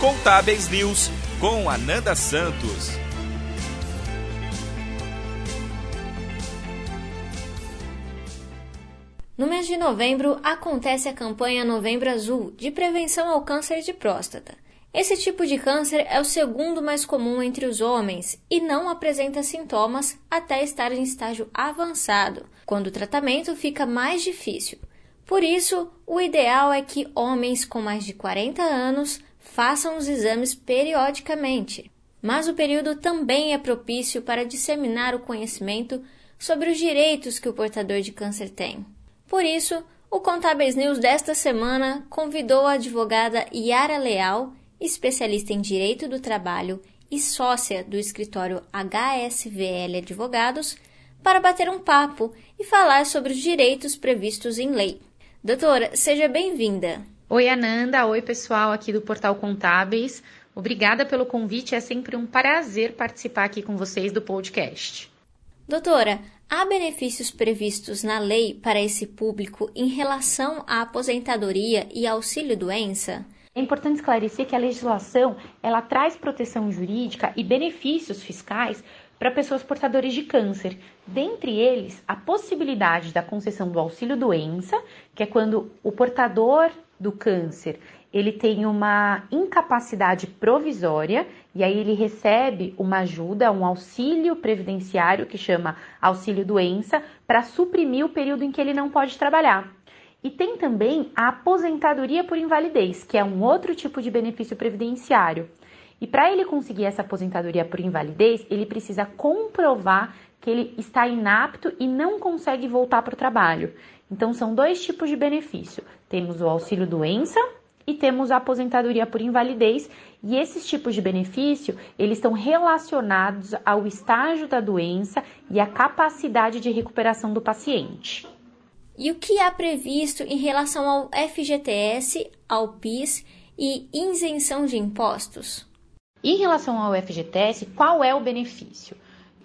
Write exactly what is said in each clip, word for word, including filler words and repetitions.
Contábeis News, com Ananda Santos. No mês de novembro, acontece a campanha Novembro Azul, de prevenção ao câncer de próstata. Esse tipo de câncer é o segundo mais comum entre os homens e não apresenta sintomas até estar em estágio avançado, quando o tratamento fica mais difícil. Por isso, o ideal é que homens com mais de quarenta anos façam os exames periodicamente. Mas o período também é propício para disseminar o conhecimento sobre os direitos que o portador de câncer tem. Por isso, o Contábeis News desta semana convidou a advogada Yara Leal, especialista em Direito do Trabalho e sócia do escritório H S V L Advogados, para bater um papo e falar sobre os direitos previstos em lei. Doutora, seja bem-vinda. Oi, Ananda. Oi, pessoal aqui do Portal Contábeis. Obrigada pelo convite. É sempre um prazer participar aqui com vocês do podcast. Doutora, há benefícios previstos na lei para esse público em relação à aposentadoria e auxílio-doença? É importante esclarecer que a legislação ela traz proteção jurídica e benefícios fiscais para pessoas portadoras de câncer. Dentre eles, a possibilidade da concessão do auxílio-doença, que é quando o portador do câncer ele tem uma incapacidade provisória e aí ele recebe uma ajuda, um auxílio previdenciário que chama auxílio-doença para suprimir o período em que ele não pode trabalhar. E tem também a aposentadoria por invalidez, que é um outro tipo de benefício previdenciário. E para ele conseguir essa aposentadoria por invalidez, ele precisa comprovar que ele está inapto e não consegue voltar para o trabalho. Então, são dois tipos de benefício. Temos o auxílio-doença e temos a aposentadoria por invalidez. E esses tipos de benefício, eles estão relacionados ao estágio da doença e à capacidade de recuperação do paciente. E o que há previsto em relação ao F G T S, ao PIS e isenção de impostos? Em relação ao F G T S, qual é o benefício?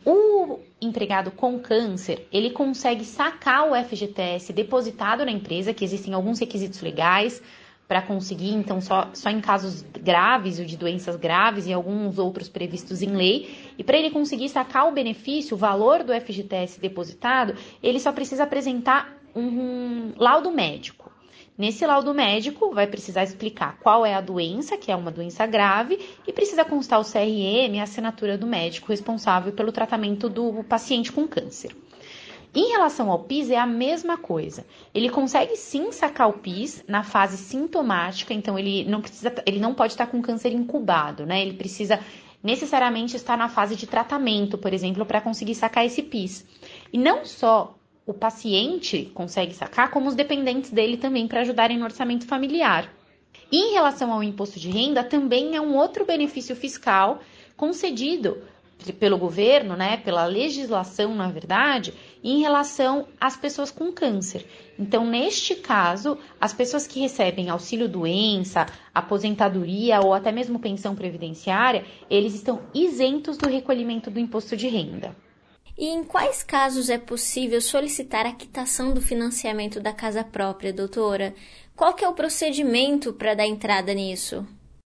O empregado com câncer, ele consegue sacar o F G T S depositado na empresa, que existem alguns requisitos legais para conseguir, então só, só em casos graves ou de doenças graves e alguns outros previstos em lei. E para ele conseguir sacar o benefício, o valor do F G T S depositado, ele só precisa apresentar um laudo médico. Nesse laudo médico, vai precisar explicar qual é a doença, que é uma doença grave, e precisa constar o C R M e a assinatura do médico responsável pelo tratamento do paciente com câncer. Em relação ao PIS, é a mesma coisa. Ele consegue sim sacar o PIS na fase sintomática, então ele não precisa, ele não pode estar com câncer incubado, né? Ele precisa necessariamente estar na fase de tratamento, por exemplo, para conseguir sacar esse PIS. E não só o paciente consegue sacar, como os dependentes dele também para ajudarem no orçamento familiar. E em relação ao imposto de renda, também é um outro benefício fiscal concedido pelo governo, né, pela legislação, na verdade, em relação às pessoas com câncer. Então, neste caso, as pessoas que recebem auxílio-doença, aposentadoria ou até mesmo pensão previdenciária, eles estão isentos do recolhimento do imposto de renda. E em quais casos é possível solicitar a quitação do financiamento da casa própria, doutora? Qual que é o procedimento para dar entrada nisso?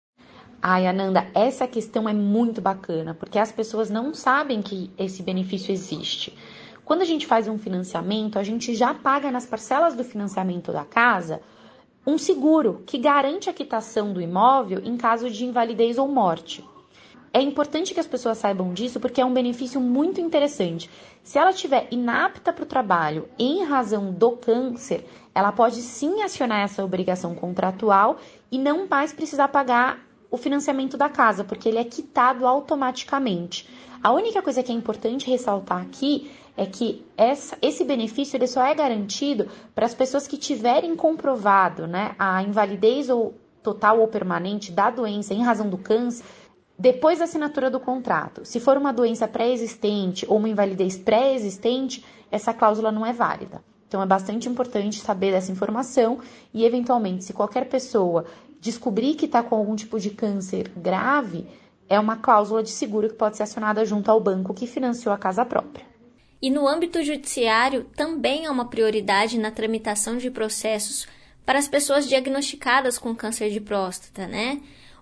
Ai, Ananda, essa questão é muito bacana, porque as pessoas não sabem que esse benefício existe. Quando a gente faz um financiamento, a gente já paga nas parcelas do financiamento da casa um seguro que garante a quitação do imóvel em caso de invalidez ou morte. É importante que as pessoas saibam disso porque é um benefício muito interessante. Se ela estiver inapta para o trabalho em razão do câncer, ela pode sim acionar essa obrigação contratual e não mais precisar pagar o financiamento da casa, porque ele é quitado automaticamente. A única coisa que é importante ressaltar aqui é que essa, esse benefício ele só é garantido para as pessoas que tiverem comprovado, né, a invalidez ou total ou permanente da doença em razão do câncer depois da assinatura do contrato. Se for uma doença pré-existente ou uma invalidez pré-existente, essa cláusula não é válida. Então, é bastante importante saber dessa informação e, eventualmente, se qualquer pessoa descobrir que está com algum tipo de câncer grave, é uma cláusula de seguro que pode ser acionada junto ao banco que financiou a casa própria. E no âmbito judiciário, também há uma prioridade na tramitação de processos para as pessoas diagnosticadas com câncer de próstata, né?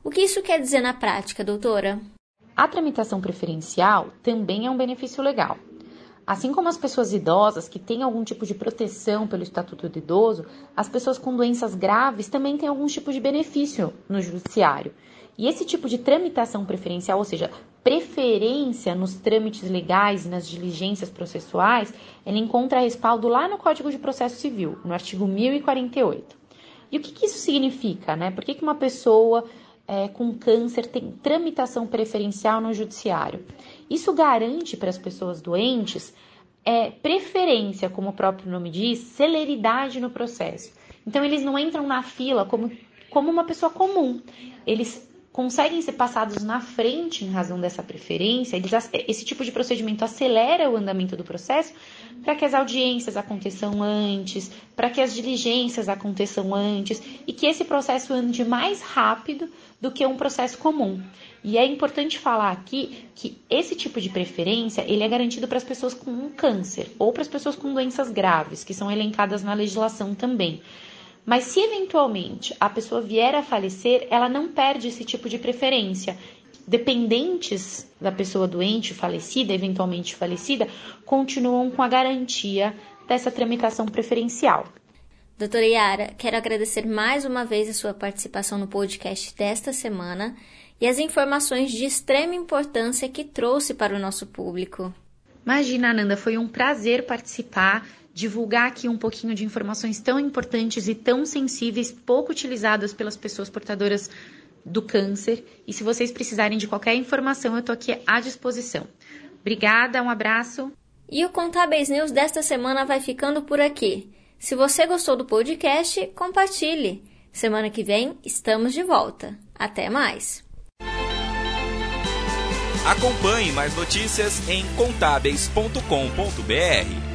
O que isso quer dizer na prática, doutora? A tramitação preferencial também é um benefício legal. Assim como as pessoas idosas que têm algum tipo de proteção pelo Estatuto do Idoso, as pessoas com doenças graves também têm algum tipo de benefício no judiciário. E esse tipo de tramitação preferencial, ou seja, preferência nos trâmites legais e nas diligências processuais, ela encontra respaldo lá no Código de Processo Civil, no artigo mil e quarenta e oito. E o que, que isso significa, né? Por que, que uma pessoa é, com câncer tem tramitação preferencial no judiciário? Isso garante para as pessoas doentes é, preferência, como o próprio nome diz, celeridade no processo. Então, eles não entram na fila como, como uma pessoa comum. Eles conseguem ser passados na frente em razão dessa preferência. Eles, esse tipo de procedimento acelera o andamento do processo para que as audiências aconteçam antes, para que as diligências aconteçam antes e que esse processo ande mais rápido do que um processo comum. E é importante falar aqui que esse tipo de preferência ele é garantido para as pessoas com um câncer ou para as pessoas com doenças graves, que são elencadas na legislação também. Mas se eventualmente a pessoa vier a falecer, ela não perde esse tipo de preferência. Dependentes da pessoa doente, falecida, eventualmente falecida, continuam com a garantia dessa tramitação preferencial. Doutora Yara, quero agradecer mais uma vez a sua participação no podcast desta semana e as informações de extrema importância que trouxe para o nosso público. Imagina, Ananda, foi um prazer participar, divulgar aqui um pouquinho de informações tão importantes e tão sensíveis, pouco utilizadas pelas pessoas portadoras do câncer. E se vocês precisarem de qualquer informação, eu estou aqui à disposição. Obrigada, um abraço. E o Contábeis News desta semana vai ficando por aqui. Se você gostou do podcast, compartilhe. Semana que vem estamos de volta. Até mais! Acompanhe mais notícias em contábeis ponto com ponto br.